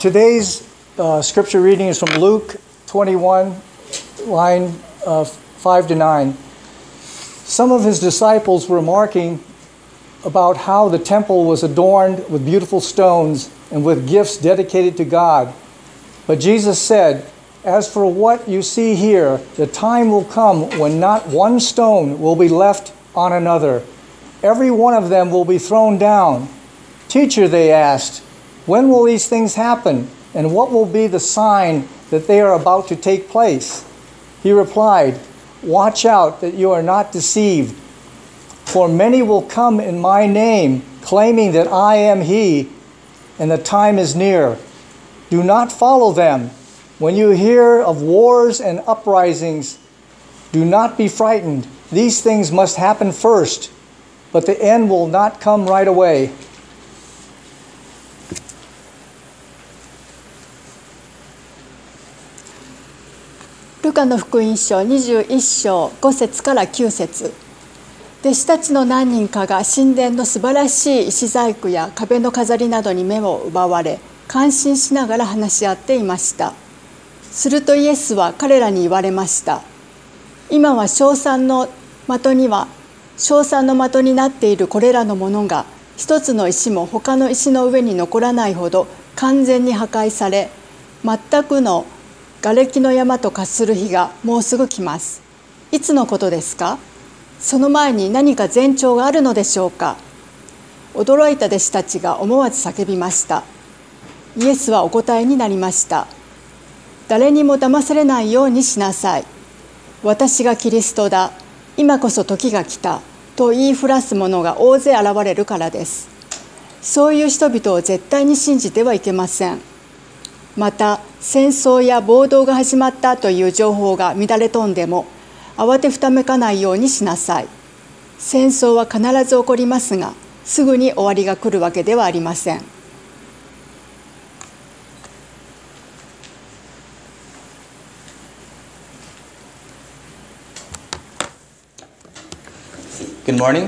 Today's scripture reading is from Luke 21, line 5 to 9. Some of his disciples were remarking about how the temple was adorned with beautiful stones and with gifts dedicated to God. But Jesus said, "As for what you see here, the time will come when not one stone will be left on another. Every one of them will be thrown down." "Teacher," they asked, "when will these things happen? And what will be the sign that they are about to take place?" He replied, "Watch out that you are not deceived. For many will come in my name, claiming that I am he, and the time is near. Do not follow them. When you hear of wars and uprisings, do not be frightened. These things must happen first, but the end will not come right away." ルカの福音書21章5節から9節。弟子たちの何人かが神殿の素晴らしい石細工や壁の飾りなどに目を奪われ、感心しながら話し合っていました。するとイエスは彼らに言われました。今は称賛の的になっているこれらのものが、一つの石も他の石の上に残らないほど完全に破壊され、全くの瓦礫の山と化する日がもうすぐ来ます。いつのことですか？その前に何か前兆があるのでしょうか？驚いた弟子たちが思わず叫びました。イエスはお答えになりました。誰にも騙されないようにしなさい。私がキリストだ。今こそ時が来た。と言いふらす者が大勢現れるからです。そういう人々を絶対に信じてはいけません。また、戦争や暴動が始まったという情報が乱れ飛んでも、慌てふためかないようにしなさい。戦争は必ず起こりますが、すぐに終わりが来るわけではありません。 Good morning.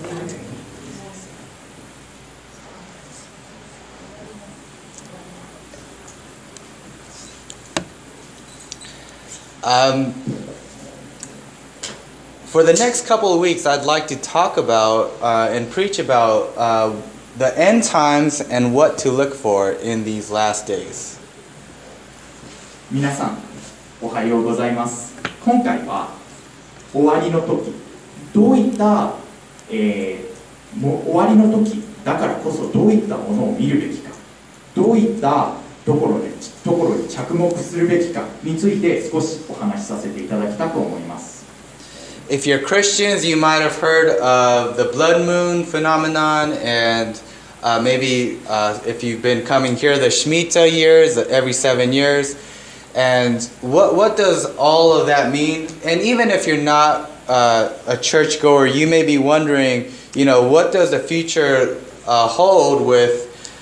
For the next couple of weeks, I'd like to talk about and preach about the end times and what to look for in these last days. 皆さん、おはようございます。今回は終わりの時、どういった、終わりの時だからこそどういったものを見るべきか、どういったところに着目するべきかについて少しお話しさせていただきたく思います。 If you're Christians, you might have heard of the blood moon phenomenon, and maybe if you've been coming here, the Shemitah years, every 7 years. And what does all of that mean? And even if you're not a churchgoer, you may be wondering, what does the future hold with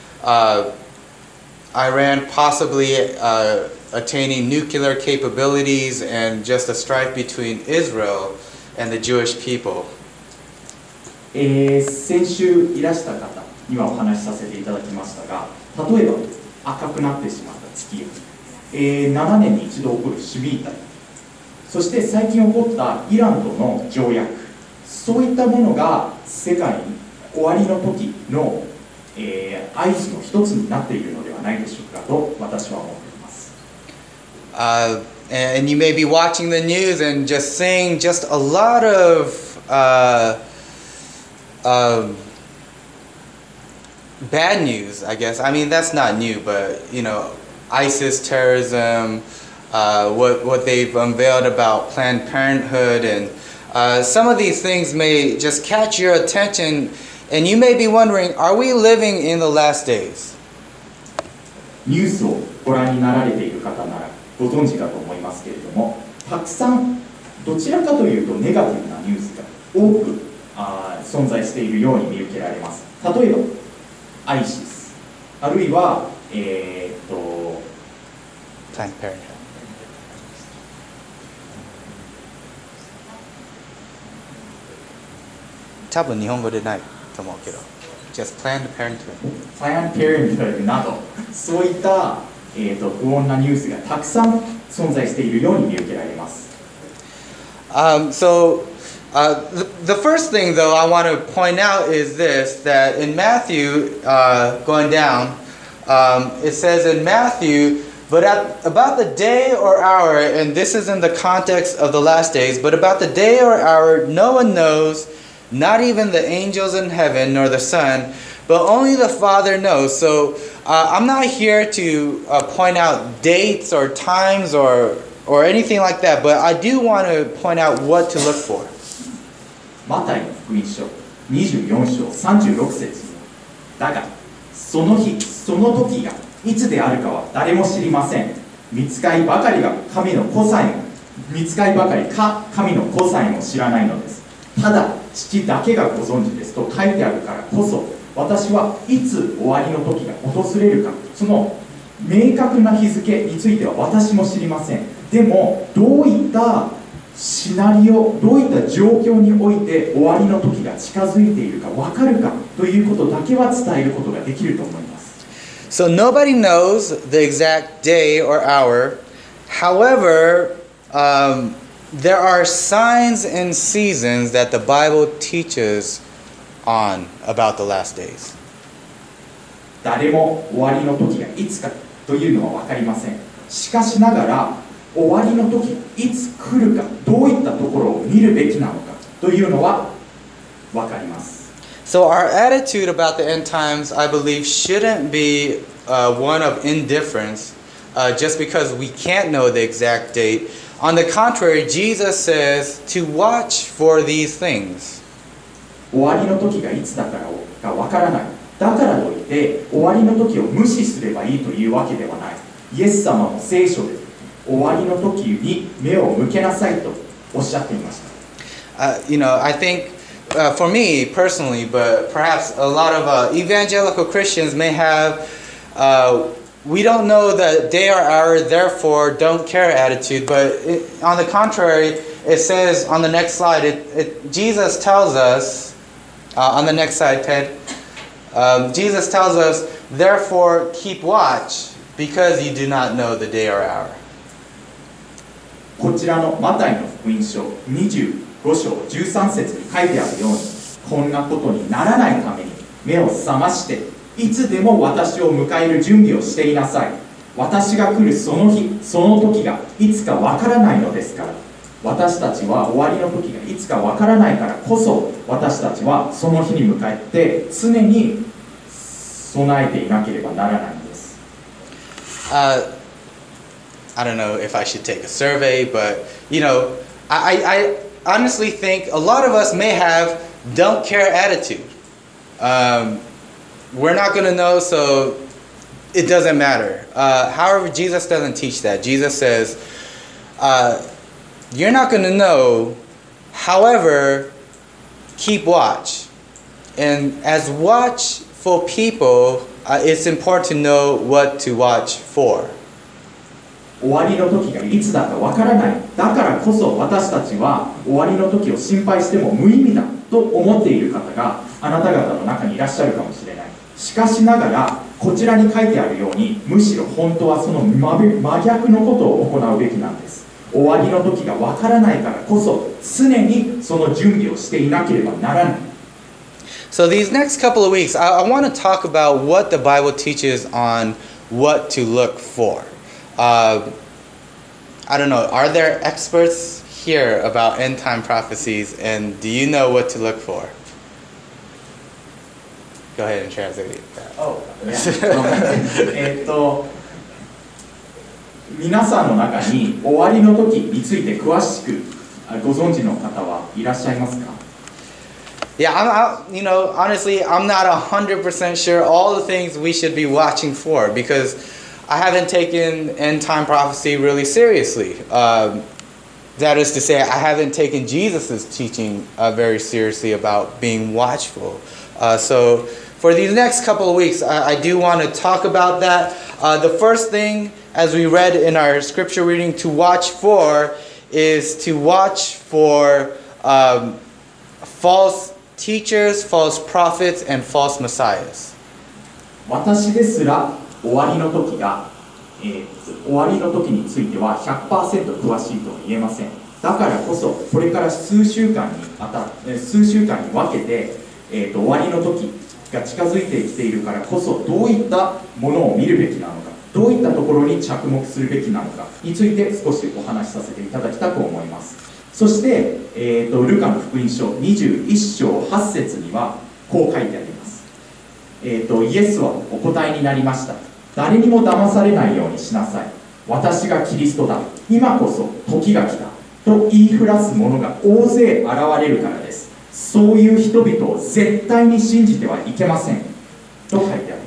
Iran possibly attaining nuclear capabilities and just a strife between Israel and the Jewish people? 先週いらした方にはお話しさせていただきましたが、例えば赤くなってしまった月や、7年に一度起こるシュミータイ、そして最近起こったイランとの条約、そういったものが世界に終わりの時の、合図の一つになっているのではないでしょうかと私は思っています。 And you may be watching the news and just seeing just a lot of bad news, I guess. I mean, that's not new, but, ISIS terrorism, what they've unveiled about Planned Parenthood, and some of these things may just catch your attention, and you may be wondering, are we living in the last days? ニュースをご覧になられている方ならご存知かと思いますけれども、たくさんどちらかというとネガティブなニュースが多く存在しているように見受けられます。例えば ISIS、 あるいは Planned Parenthood。多分日本語でないと思うけど、just Planned Parenthood。 Planned Parenthood など、 そういった、不穏なニュースがたくさん存在しているように見受けられます。 The first thing, though, I want to point out is this, that in Matthew, going down, it says in Matthew, but about the day or hour, and this is in the context of the last days, but about the day or hour no one knows, not even the angels in heaven nor the Son, but only the Father knows. So I'm not here to point out dates or times or anything like that, but I do want to point out what to look for. マタイの福音書24章36節だがその日その時がいつであるかは誰も知りません。御使いばかりが神の子さえも御使いばかりか神の子さえも知らないのです。ただ父だけがご存知ですと書いてあるからこそ私はいつ終わりの時が訪れるかその明確な日付については私も知りません。でもどういったシナリオどういった状況において終わりの時が近づいているか分かるかということだけは伝えることができると思います。 So nobody knows the exact day or hour. However, there are signs and seasons that the Bible teaches on about the last days. 誰も終わりの時がいつかというのは分かりません。しかしながら終わりの時いつ来るかどういったところを見るべきなのかというのは分かります。 So our attitude about the end times, I believe, shouldn't be one of indifference just because we can't know the exact date. On the contrary, Jesus says to watch for these things. 終わりの時がいつだからが分からない。だからといって終わりの時を無視すればいいというわけではない。イエス様も聖書で終わりの時に目を向けなさいとおっしゃっていました。 I think for me personally, but perhaps a lot of evangelical Christians may have, we don't know the day or hour, therefore don't care attitude. But on the contrary, it says on the next slide, Jesus tells us, on the next slide, Ted, Jesus tells us, therefore keep watch, because you do not know the day or hour. こちらのマタイの福音書25章13節に書いてあるようにこんなことにならないために目を覚ましていつでも私を迎える準備をしていなさい。私が来るその日その時がいつかわからないのですから。私たちは終わりの時がいつかわからないからこそ私たちはその日に向かって常に備えていなければならないんです。 I don't know if I should take a survey, but I honestly think a lot of us may have don't care attitude. We're not going to know, so it doesn't matter. However, Jesus doesn't teach that. Jesus says, you're not going to know, however, keep watch. And as watchful people, it's important to know what to watch for. 終わりの時がいつだかわからない。だからこそ私たちは終わりの時を心配しても無意味だと思っている方があなた方の中にいらっしゃるかもしれない。しかしながらこちらに書いてあるようにむしろ本当はその真逆のことを行うべきなんです。終わりの時がわからないからこそ常にその準備をしていなければならない。 So these next couple of weeks, I want to talk about what the Bible teaches on what to look for. I don't know, are there experts here about end time prophecies, and do you know what to look for? Go ahead and translate that. Oh, 皆さんの中に終わりの時について詳しくご存知の方はいらっしゃいますか？ Yeah, honestly, I'm not 100% sure all the things we should be watching for because I haven't taken end time prophecy really seriously. That is to say, I haven't taken Jesus' teaching very seriously about being watchful. So for these next couple of weeks, I do want to talk about that. The first thing, as we read in our scripture reading, to watch for is to watch for false teachers, false prophets, and false messiahs. 私ですら終わりの時が、終わりの時については 100% 詳しいとは言えません。だからこそこれから数週間に分けて、終わりの時が近づいてきているからこそ、どういったものを見るべきなのか、どういったところに着目するべきなのかについて少しお話しさせていただきたく思います。そして、ルカの福音書21章8節にはこう書いてあります。イエスはお答えになりました。誰にも騙されないようにしなさい。私がキリストだ。今こそ時が来た。と言いふらす者が大勢現れるからです。そういう人々を絶対に信じてはいけません。と書いてあります。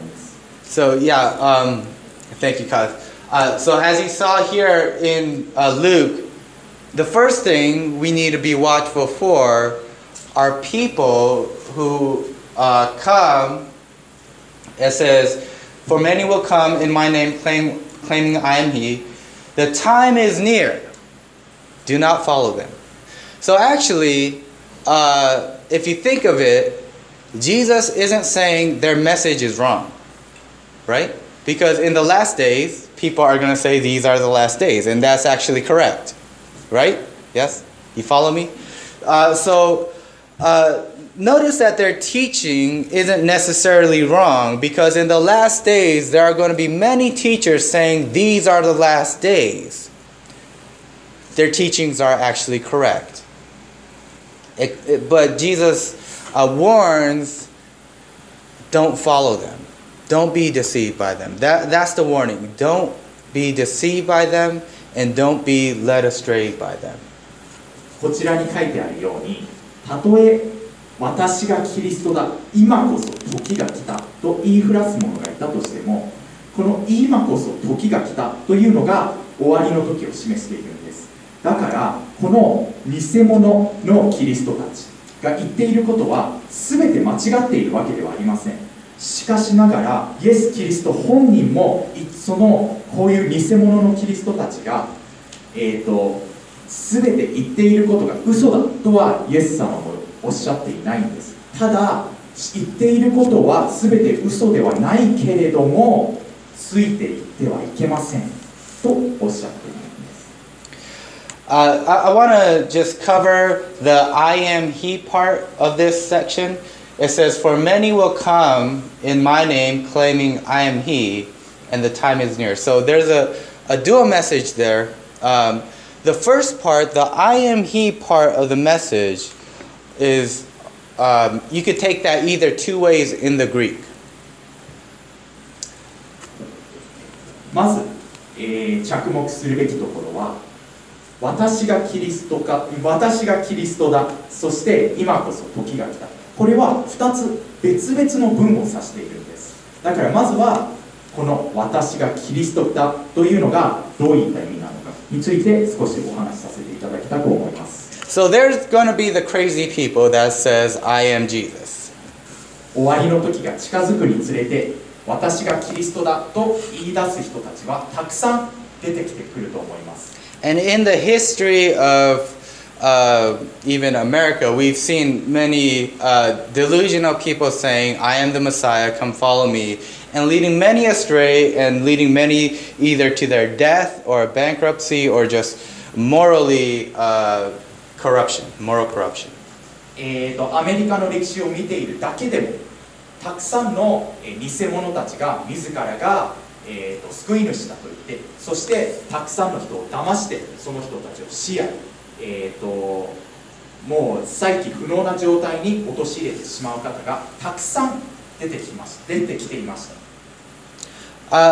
So yeah, thank you, Kaz. So as you saw here in Luke, the first thing we need to be watchful for are people who come. It says, "For many will come in my name, claiming I am He. The time is near. Do not follow them." So actually, if you think of it, Jesus isn't saying their message is wrong, right? Because in the last days, people are going to say these are the last days, and that's actually correct, right? Yes? You follow me? Notice that their teaching isn't necessarily wrong, because in the last days, there are going to be many teachers saying these are the last days. Their teachings are actually correct. But Jesus warns, don't follow them. Don't be deceived by them. That's the warning. Don't be deceived by them, and don't be led astray by them. こちらに書いてあるように、たとえ私がキリストだ、今こそ時が来たと言いふらす者がいたとしても、この今こそ時が来たというのが終わりの時を示しているんです。だからこの偽物のキリストたちが言っていることは全て間違っているわけではありません。しかしながらイエス・キリスト本人もこういう偽物のキリストたちが、全て言っていることが嘘だとはイエス様もおっしゃっていないんです。ただ言っていることは全て嘘ではないけれども、ついていってはいけませんとおっしゃっている。 I want to just cover the I am He part of this section. It says, "For many will come in my name, claiming I am He, and the time is near." So there's a dual message there. The first part, the I am He part of the message, is you could take that either two ways in the Greek. まず、着目するべきところは、私がキリストだ、そして今こそ時が来た。これは2つ別々の文を指しているんです。だからまずはこの私がキリストだというのがどういった意味なのかについて少しお話しさせていただきたく思います。 So there's going to be the crazy people that says I am Jesus. 終わりの時が近づくにつれて、私がキリストだと言い出す人たちはたくさん出てきてくると思います。 And in the history of even America, we've seen many delusional people saying, "I am the Messiah, come follow me," and leading many astray and leading many either to their death or bankruptcy or just moral corruption. アメリカの歴史を見ているだけでも、たくさんの偽者たちが自らが救い主だと言って、そしてたくさんの人を騙してその人たちを死や、もう再起不能な状態に陥れてしまう方がたくさん出てきていました。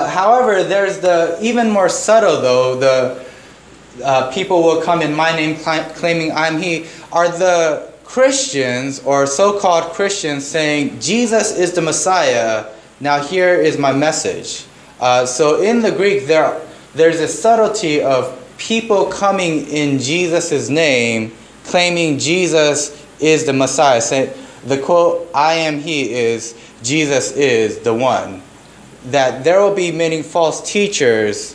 However, there's the even more subtle though. The people will come in my name claiming I'm He. Are the Christians or so-called Christians saying Jesus is the Messiah? Now here is my message. So in the Greek, there's a subtlety of people coming in Jesus' name, claiming Jesus is the Messiah. Say, the quote, "I am He" is Jesus is the one. That there will be many false teachers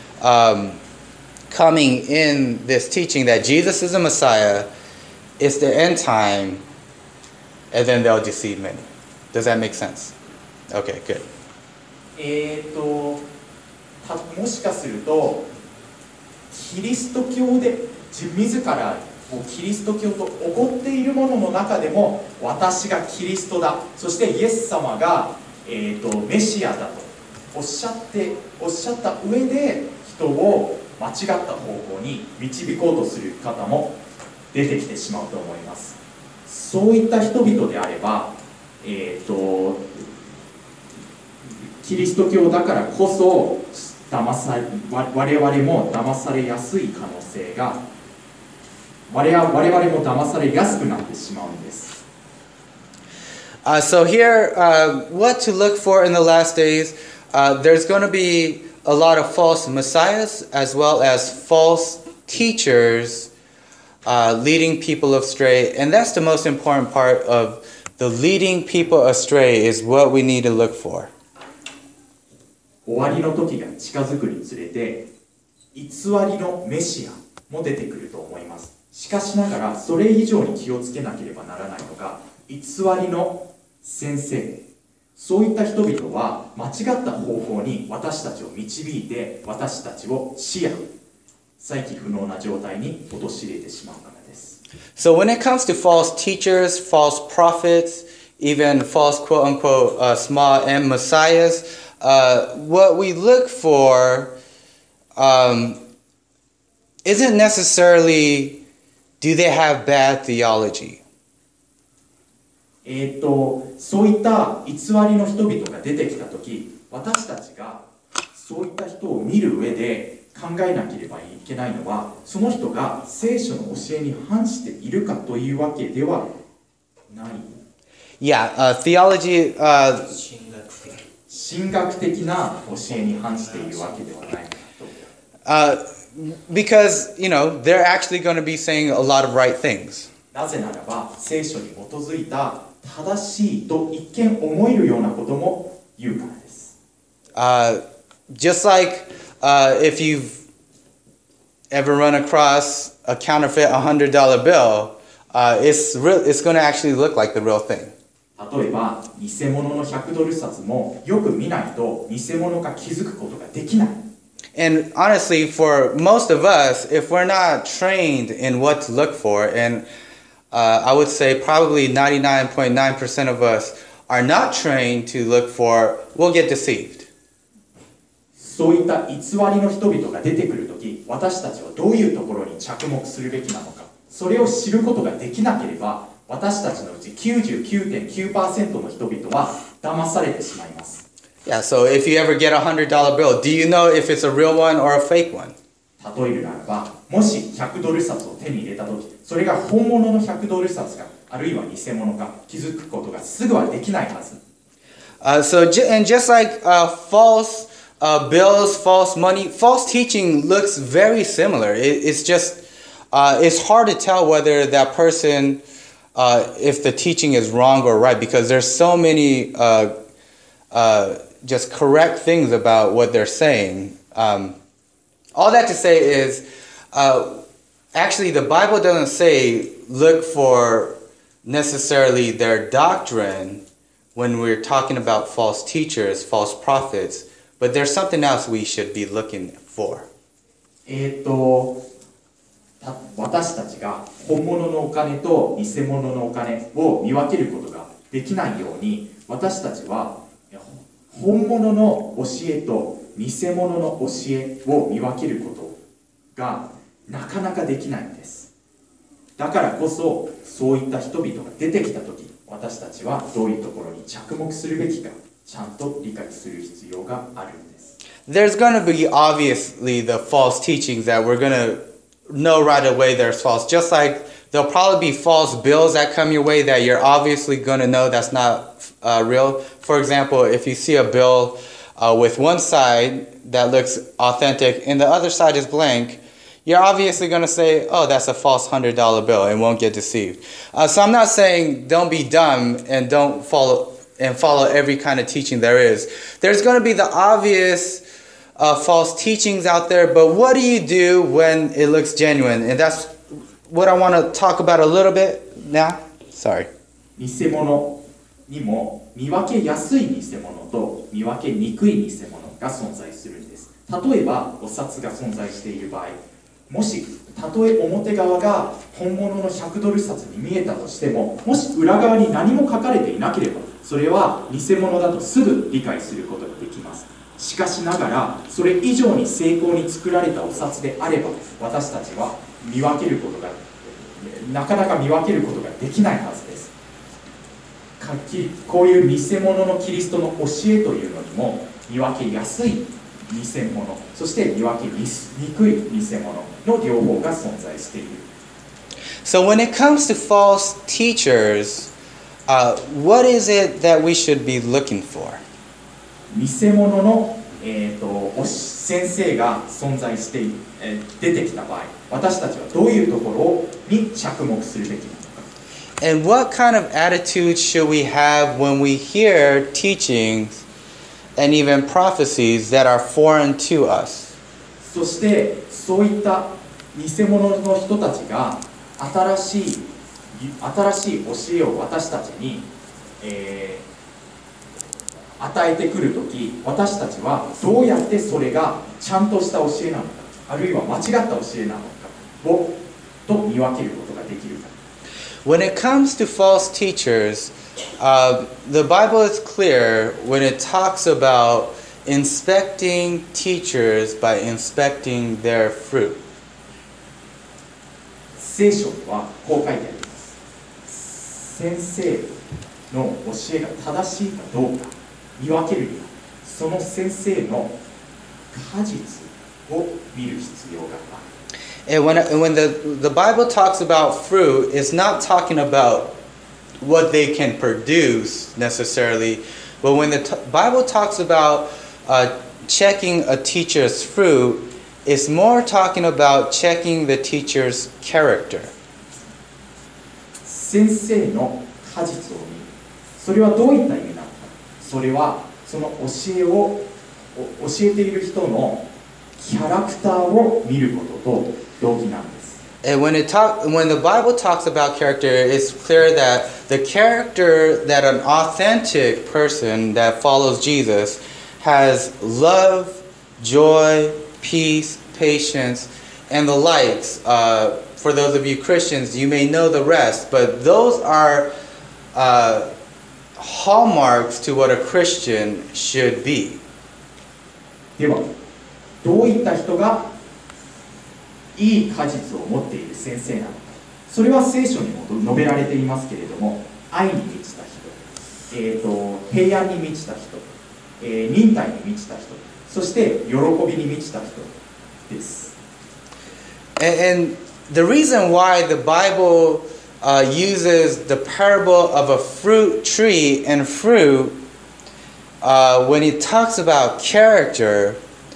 coming in this teaching that Jesus is the Messiah, it's the end time, and then they'll deceive many. Does that make sense? Okay, good. もしかするとキリスト教で自らをキリスト教とおごっているものの中でも私がキリストだ、そしてイエス様が、メシアだとおっしゃった上で人を間違った方向に導こうとする方も出てきてしまうと思います。そういった人々であれば、キリスト教だからこそ我々も騙されやすい可能性が我々も騙されやすくなってしまうんです。 So here, what to look for in the last days, there's going to be a lot of false messiahs as well as false teachers leading people astray. And that's the most important part of the leading people astray is what we need to look for. 終わりの時が近づくにつれて偽りのメシアも出てくると思います。しかしながらそれ以上に気をつけなければならないのが偽りの先生、そういった人々は間違った方法に私たちを導いて私たちを死や再起不能な状態に陥れてしまうからです。 So when it comes to false teachers, false prophets, even false quote-unquote small m messiahs, what we look for isn't necessarily do they have bad theology. そういった偽りの人々が出てきたとき、私たちがそういった人を見る上で考えなければいけないのは、その人が聖書の教えに反しているかというわけではない。 Yeah, theology. 神学的な教えに反しているわけではないかと。 Because, they're actually going to be saying a lot of right things. なぜならば、聖書に基づいた正しいと一見思えるようなことも言うからです。 Just like if you've ever run across a counterfeit $100 bill, it's going to actually look like the real thing. 例えば、偽物の100ドル札もよく見ないと偽物か気づくことができない。 And honestly, for most of us, if we're not trained in what to look for, and I would say probably 99.9% of us are not trained to look for, we'll get deceived. そういった偽りの人々が出てくるとき、私たちはどういうところに着目するべきなのか、それを知ることができなければ、私たちのうち 99.9% の人々は騙されてしまいます。 Yeah, so if you ever get a $100 bill, do you know if it's a real one or a fake one? 例えるならば、もし100ドル札を手に入れたとき、それが本物の100ドル札か、あるいは偽物か気づくことがすぐはできないはず。 And just like false bills, false money, false teaching looks very similar. It's just, it's hard to tell whether that person, if the teaching is wrong or right, because there's so many just correct things about what they're saying. All that to say is, actually the Bible doesn't say look for necessarily their doctrine when we're talking about false teachers, false prophets, but there's something else we should be looking for. 私たちが本物のお金と偽物のお金を見分けることができないように、私たちは本物の教えと偽物の教えを見分けることがなかなかできないんです。だからこそ、そういった人々が出てきたとき、私たちはどういうところに着目するべきか、ちゃんと理解する必要があるんです。 There's going to be obviously the false teachings that we're going to know right away there's false. Just like there'll probably be false bills that come your way that you're obviously going to know that's not real. For example, if you see a bill with one side that looks authentic and the other side is blank, you're obviously going to say, oh, that's a false $100 bill and won't get deceived. So I'm not saying don't be dumb and don't follow every kind of teaching there is. There's going to be the obvious false teachings out there, but what do you do when it looks genuine? And that's what I want to talk about a little bit now. Sorry. 偽物にも見分けやすい偽物と見分けにくい偽物が存在するんです。例えばお札が存在している場合、もしたとえ表側が本物の100ドル札に見えたとしても、もし裏側に何も書かれていなければ、それは偽物だとすぐ理解することができます。しかしながら、それ以上に精巧に作られたお札であれば、私たちは見分けることがなかなか見分けることができないはずです。こういう偽物のキリストの教えというのにも見分けやすい偽物、そして見分けにくい偽物の両方が存在している。 So when it comes to false teachers, what is it that we should be looking for? 偽物の、先生が存在して出てきた場合、私たちはどういうところに着目するべきなのか。 And what kind of attitude should we have when we hear teachings and even prophecies that are foreign to us? そしてそういった偽物の人たちが新しい教えを私たちに、与えてくるとき、私たちはどうやってそれがちゃんとした教えなのか、あるいは間違った教えなのかと見分けることができるか。 When it comes to false teachers, the Bible is clear when it talks about inspecting teachers by inspecting their fruit. 聖書にはこう書いてあります。先生の教えが正しいかどうか見分けるには、その先生の果実を見る必要がある。 And when the Bible talks about fruit, it's not talking about what they can produce necessarily, but when the Bible talks about checking a teacher's fruit, it's more talking about checking the teacher's character. 先生の果実を見る。それはどういった意味なのか。それはその教えを教えている人のキャラクターを見ることと同義なんです。 And when the Bible talks about character, it's clear that the character that an authentic person that follows Jesus has love, joy, peace, patience, and the likes. For those of you Christians, you may know the rest, but those are hallmarks to what a Christian should be. では、どういった人がいい果実を持っている先生なのか。それは聖書にも述べられていますけれども、愛に満ちた人、平安に満ちた人、忍耐に満ちた人、そして喜びに満ちた人です。 And the reason why the Bible uses the parable of a fruit tree and fruit when it talks about character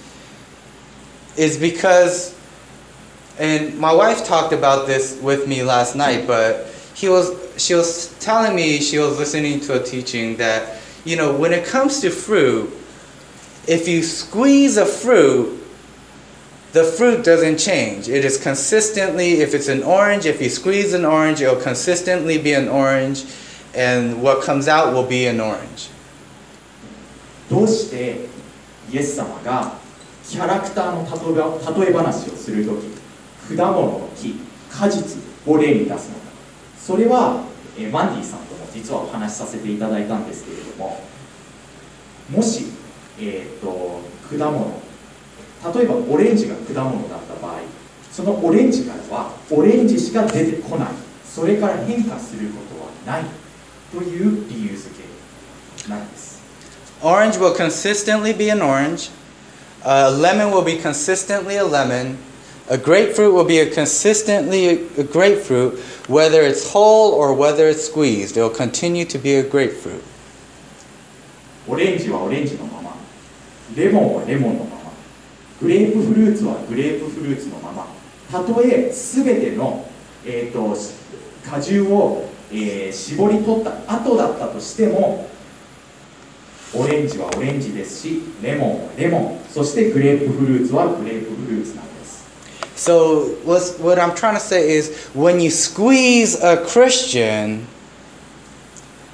is because, and my wife talked about this with me last night, but she was telling me, she was listening to a teaching that, you know, when it comes to fruit, if you squeeze a fruit, the fruit doesn't change. It is consistently, if it's an orange, if you squeeze an orange, it'll consistently be an orange, and what comes out will be an orange. どうしてイエス様がキャラクターの例え話をするとき、果物の木、果実を例に出すのか。それはマンディさんとも実はお話しさせていただいたんですけれども、もし、果物、例えばオレンジが果物だった場合、そのオレンジからはオレンジしか出てこない、それから変化することはないという理由付けなんです。 Orange will consistently be an orange. A lemon will be consistently a lemon. A grapefruit will be consistently a grapefruit, whether it's whole or whether it's squeezed. It will continue to be a grapefruit. オレンジはオレンジのまま、レモンはレモンのまま、グレープフルーツはグレープフルーツのまま、たとえ全ての、果汁を、絞り取った後だったとしても、オレンジはオレンジですし、レモンはレモン、そしてグレープフルーツはグレープフルーツなんです。 So what I'm trying to say is when you squeeze a Christian,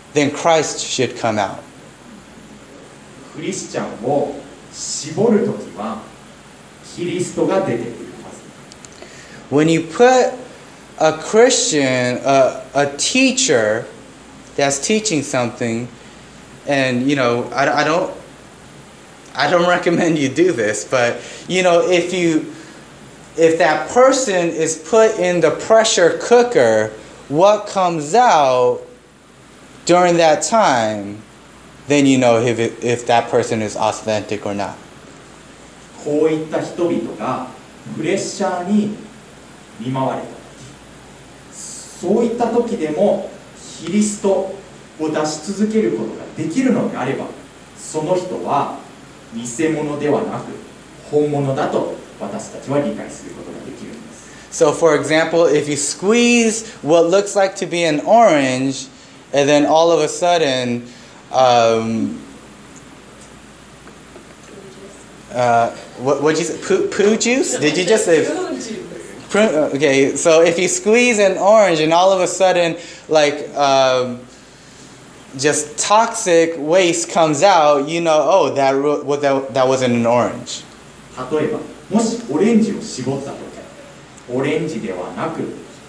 then Christ should come out. クリスチャンを絞るときはキリストが出てくるはず。 When you put a Christian, a teacher that's teaching something, and I don't recommend you do this, but if that person is put in the pressure cooker, what comes out during that time, then you know if that person is authentic or not. こういった人々がプレッシャーに見舞われた時、そういった時でもキリストを出し続けることができるのであれば、その人は偽物ではなく本物だと私たちは理解することができるんです。 So for example, if you squeeze what looks like to be an orange, and then all of a sudden, what'd you say? Poo juice? Did you just say? Okay, so if you squeeze an orange and all of a sudden, just toxic waste comes out, that wasn't an orange. 例えば、もしオレンジを絞った時、オレンジではなく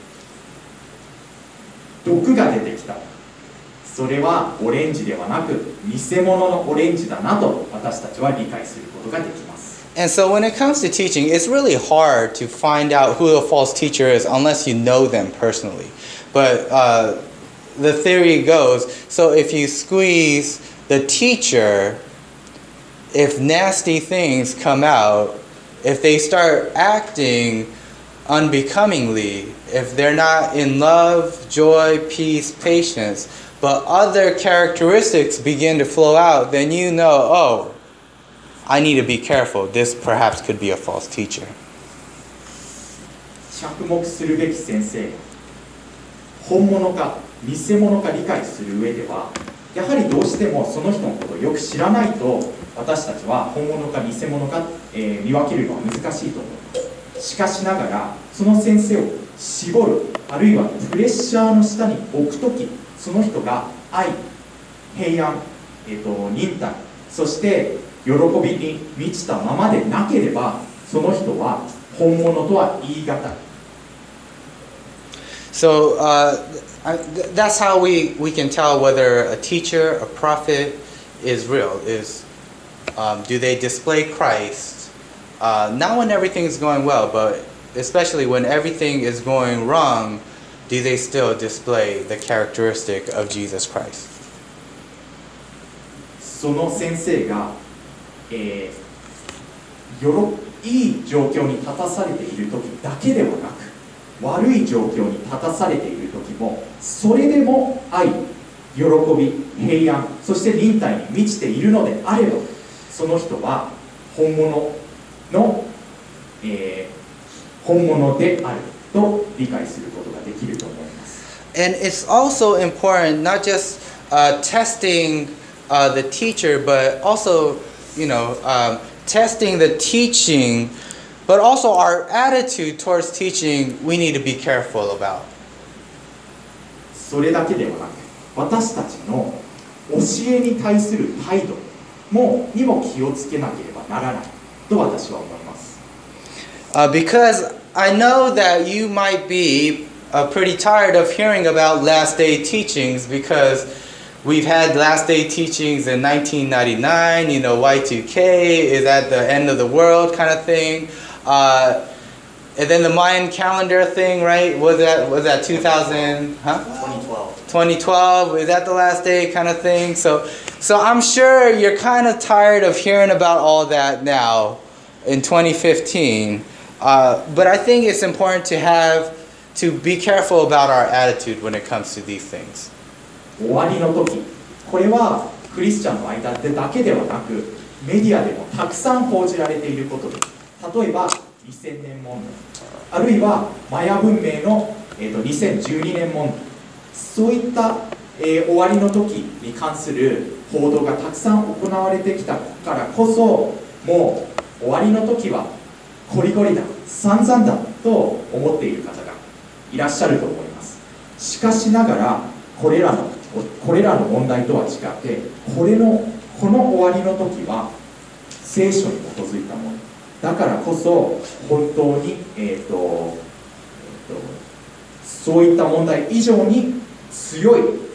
毒が出てきた。それはオレンジではなく偽物のオレンジだなと私たちは理解することができます。 And so when it comes to teaching, it's really hard to find out who a false teacher is unless you know them personally. But the theory goes, so if you squeeze the teacher, if nasty things come out, if they start acting unbecomingly, if they're not in love, joy, peace, patience, but other characteristics begin to flow out, then you know, oh, I need to be careful. This perhaps could be a false teacher. 着目するべき先生、本物か偽物か理解する上では、やはりどうしてもその人のことをよく知らないと私たちは本物か偽物か、見分けるのは難しいと思います。しかしながらその先生を絞る、あるいはプレッシャーの下に置くとき、その人が愛、平安、忍耐、そして喜びに満ちたままでなければ、その人は本物とは言い難い。 So that's how we can tell whether a teacher, a prophet is real. Do they display Christ? Not when everything's going well, but especially when everything is going wrong, do they still display the characteristic of Jesus Christ? その先生が、いい状況に立たされている時だけではなく、悪い状況に立たされている時も、それでも愛、喜び、平安、そして忍耐に満ちているのであれば、その人は本物の、本物であると理解することができると思います。 And it's also important not just testing the teacher, but also, testing the teaching, but also our attitude towards teaching. We need to be careful about. それだけではなく、私たちの教えに対する態度にも気をつけなければならないと私は思います。 Because I know that you might be pretty tired of hearing about last day teachings, because we've had last day teachings in 1999, Y2K is at the end of the world kind of thing. And then the Mayan calendar thing, right? Was that 2000, huh? 2012, is that the last day kind of thing? So I'm sure you're kind of tired of hearing about all that now in 2015. But I think it's important to be careful about our attitude when it comes to these things. 終わりの時、これはクリスチャンの間でだけではなく、メディアでもたくさん報じられていることです。例えば2000年問題、あるいはマヤ文明の、2012年問題、そういった、終わりの時に関する報道がたくさん行われてきたからこそ、もう終わりの時はコリコリだ、散々だと思っている方がいらっしゃると思います。しかしながらこれらのこれらの問題とは違ってこの終わりの時は聖書に基づいたものだからこそ本当に、そういった問題以上に強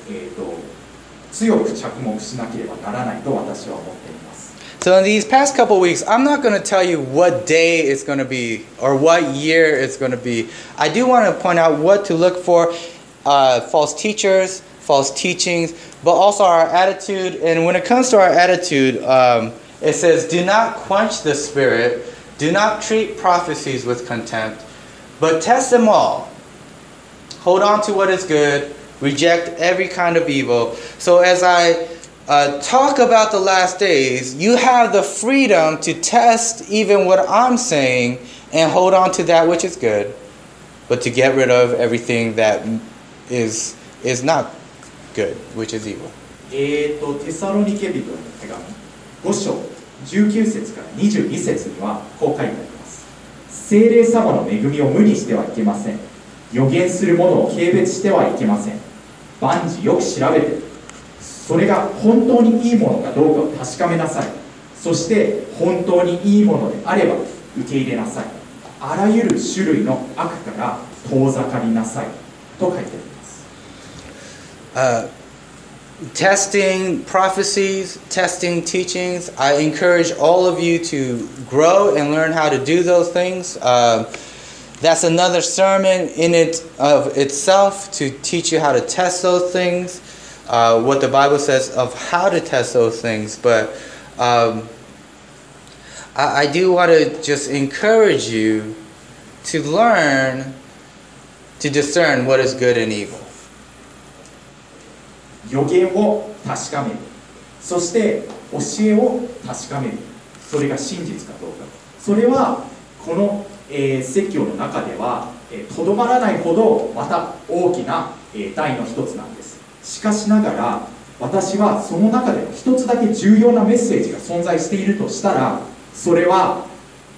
く着目しなければならないと私は思っています。 So in these past couple weeks, I'm not going to tell you what day it's going to be or what year it's going to be. I do want to point out what to look for, false teachers, false teachings, but also our attitude. And when it comes to our attitude, it says, do not quench the spirit, do not treat prophecies with contempt, but test them all. Hold on to what is good, reject every kind of evil. So as I talk about the last days, you have the freedom to test even what I'm saying and hold on to that which is good, but to get rid of everything that is not good, which is evil. テサロニケ人の手紙5章19節から22節にはこう書いてあります。聖霊様の恵みを無にしてはいけません。予言するものを軽蔑してはいけません。万事よく調べてそれが本当にいいものかどうかを確かめなさい。そして本当にいいものであれば受け入れなさい。あらゆる種類の悪から遠ざかりなさいと書いてあります。 Testing prophecies, testing teachings. I encourage all of you to grow and learn how to do those things. That's another sermon in it of itself to teach you how to test those things, what the Bible says of how to test those things. But I do want to just encourage you to learn to discern what is good and evil. 予言を確かめる。そして教えを確かめる。それが真実かどうか。それはこの説教の中ではとどまらないほどまた大きな題の一つなんです。しかしながら私はその中でも一つだけ重要なメッセージが存在しているとしたらそれは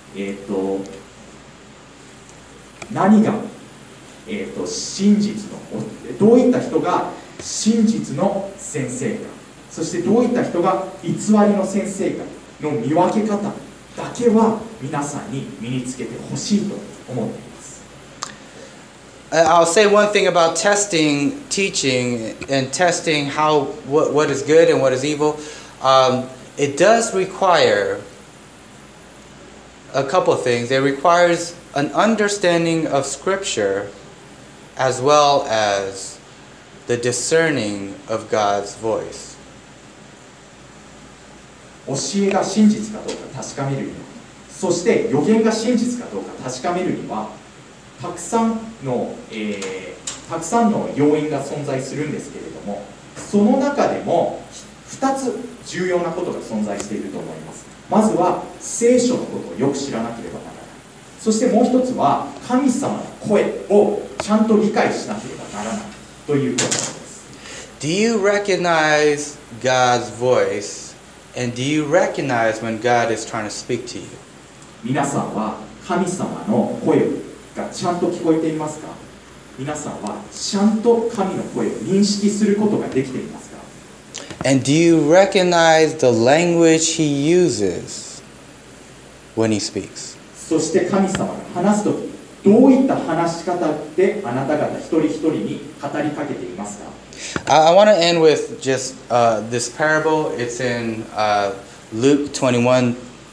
何が真実のどういった人が真実の先生かそしてどういった人が偽りの先生かの見分け方だけは皆さんに身につけてほしいと思っています。 I'll say one thing about testing, teaching, and testing what is good and what is evil. It does require a couple of things. It requires an understanding of Scripture as well as the discerning of God's voice. 教えが真実かどうか確かめるには、そして予言が真実かどうか確かめるには、たくさんの要因が存在するんですけれども、その中でも2つ重要なことが存在していると思います。まずは聖書のことをよく知らなければならない。そしてもう一つは神様の声をちゃんと理解しなければならないということです。 Do you recognize God's voice, and do you recognize when God is trying to speak to you? 皆さんは神様の声がちゃんと聞こえていますか？皆さんはちゃんと神の声を認識することができていますか？ And do you recognize the language He uses when He speaks? そして神様が話すとき、どういった話し方であなた方一人一人に語りかけていますか？ I want to end with just this parable. It's in Luke 21.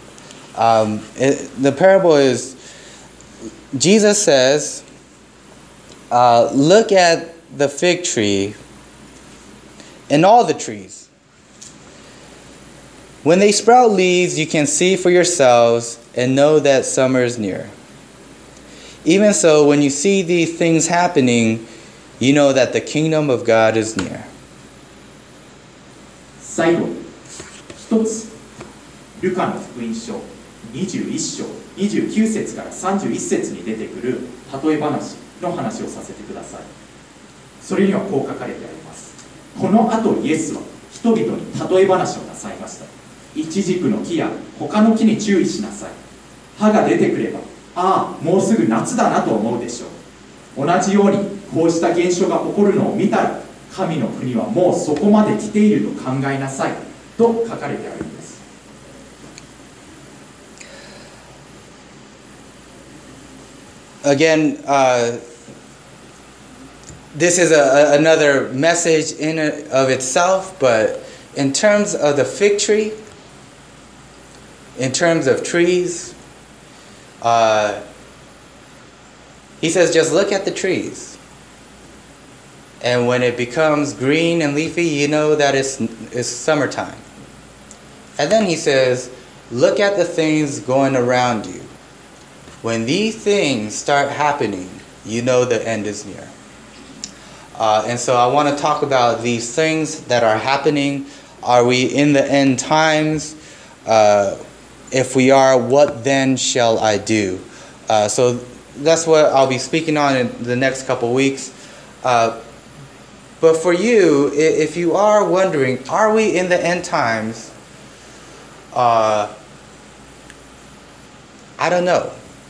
The parable is, Jesus says, look at the fig tree and all the trees. When they sprout leaves, you can see for yourselves and know that summer is near. Even so, when you see these things happening, you know that the kingdom of God is near. 最後に一つ、ルカの福音書21章29節から31節に出てくる例え話の話をさせてください。それにはこう書かれてあります。この後イエスは人々に例え話をなさいました。イチジクの木や他の木に注意しなさい。葉が出てくれば、ああ、もうすぐ夏だなと思うでしょう。同じようにこうした現象が起こるのを見たら神の国はもうそこまで来ていると考えなさいと書かれてあるんです。 Again, this is another message in and of itself, but in terms of the fig tree, in terms of trees, he says just look at the trees. And when it becomes green and leafy, you know that it's summertime. And then he says, look at the things going around you. When these things start happening, you know the end is near. And so I want to talk about these things that are happening. Are we in the end times? If we are, what then shall I do? So that's what I'll be speaking on in the next couple weeks. But for you, if you are wondering, are we in the end times? I don't know.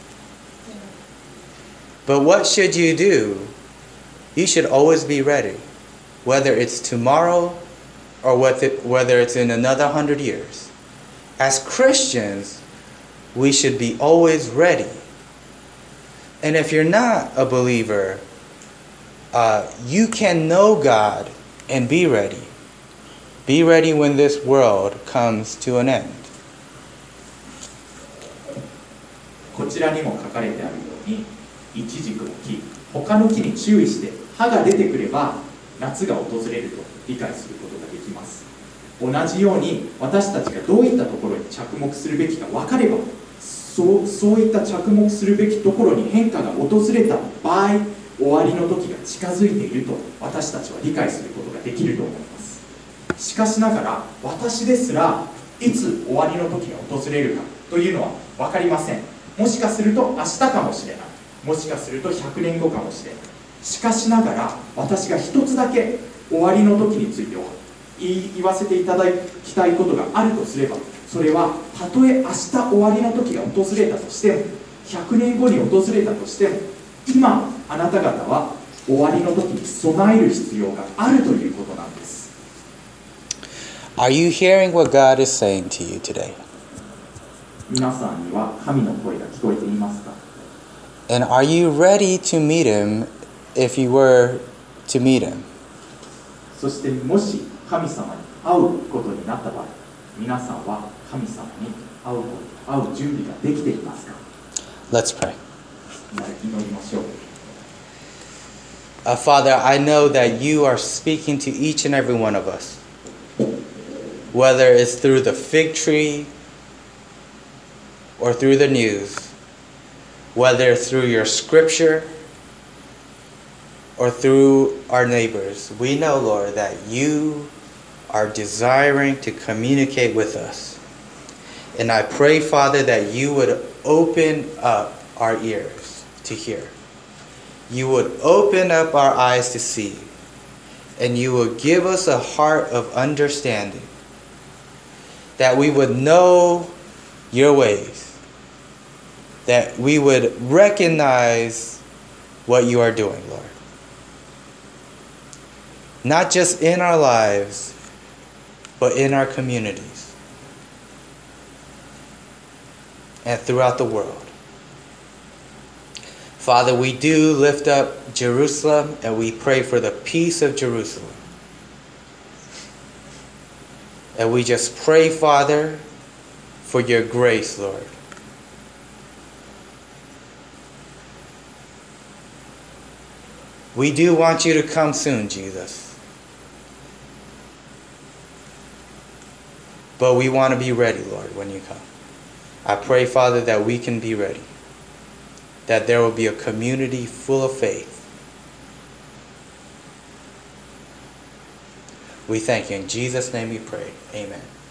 But what should you do? You should always be ready, whether it's tomorrow or whether it's in another 100 years. As Christians, we should be always ready. And if you're not a believer, you can know God and be ready. Be ready when this world comes to an end. こちらにも書かれてあるように、イチジクの木、他の木に注意して葉が出てくれば夏が訪れると理解することができます。同じように私たちがどういったところに着目するべきか分かれば、そういった着目するべきところに変化が訪れた場合、終わりの時が近づいていると私たちは理解することができると思います。しかしながら私ですらいつ終わりの時が訪れるかというのは分かりません。もしかすると明日かもしれない。もしかすると100年後かもしれない。しかしながら私が一つだけ終わりの時について言わせていただきたいことがあるとすれば、それはたとえ明日終わりの時が訪れたとしても、100年後に訪れたとしても、今あなた方は終わりの時に備える必要があるということなんです。 Are you hearing what God is saying to you today? 皆さんには神の声が聞こえていますか？ And are you ready to meet Him if you were to meet Him? そしてもし神様に会うことになった場合、皆さんは神様に会う準備ができていますか？ Let's pray. 祈りましょう。 Father, I know that you are speaking to each and every one of us. Whether it's through the fig tree or through the news, whether through your scripture or through our neighbors, we know, Lord, that you are desiring to communicate with us. And I pray, Father, that you would open up our ears to hear. You would open up our eyes to see. And you would give us a heart of understanding, that we would know your ways, that we would recognize what you are doing, Lord. Not just in our lives, but in our communities and throughout the world. Father, we do lift up Jerusalem and we pray for the peace of Jerusalem. And we just pray, Father, for your grace, Lord. We do want you to come soon, Jesus. But we want to be ready, Lord, when you come. I pray, Father, that we can be ready. That there will be a community full of faith. We thank you. In Jesus' name we pray. Amen.